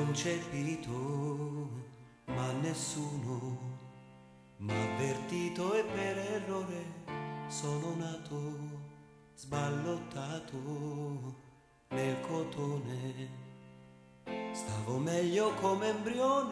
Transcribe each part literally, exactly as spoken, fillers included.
concepito, ma nessuno m'ha avvertito e per errore sono nato sballottato nel cotone. Stavo meglio come embrione.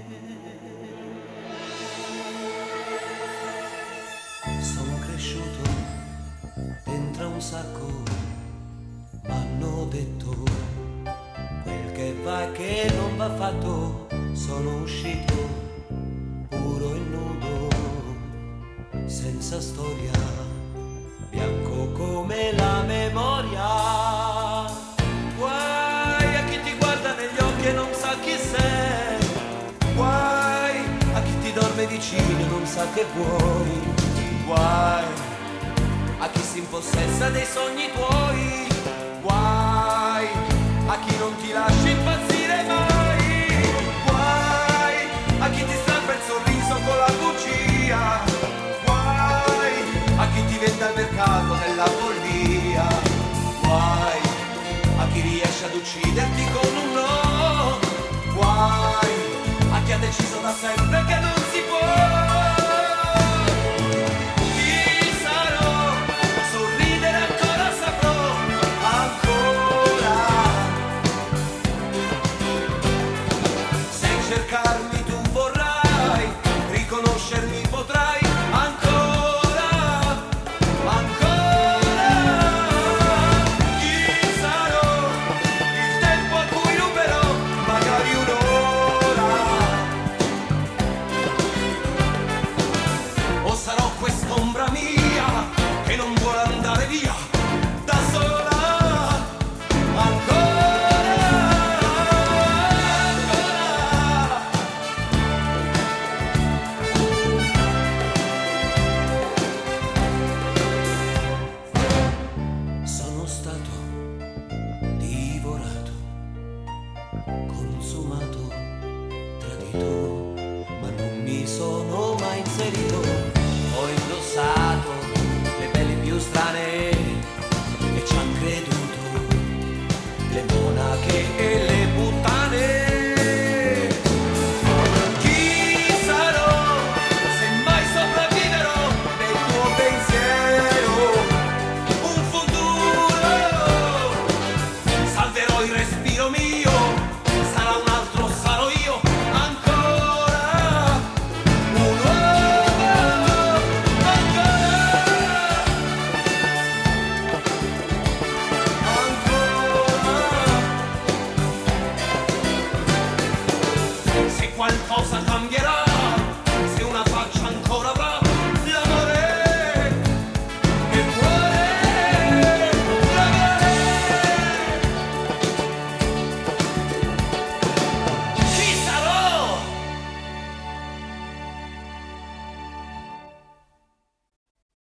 Sono cresciuto dentro un sacco, m'hanno detto quel che va e che non va fatto. Sono uscito puro e nudo, senza storia, bianco come la memoria. Guai a chi ti guarda negli occhi e non sa chi sei. Guai a chi ti dorme vicino e non sa che vuoi. Guai a chi si impossessa dei sogni tuoi. Guai a chi non ti lascia impazzire mai. Guai a chi ti strappa il sorriso con la bugia. Guai a chi ti vende al mercato nella follia. Guai a chi riesce ad ucciderti con un no. Guai a chi ha deciso da sempre che non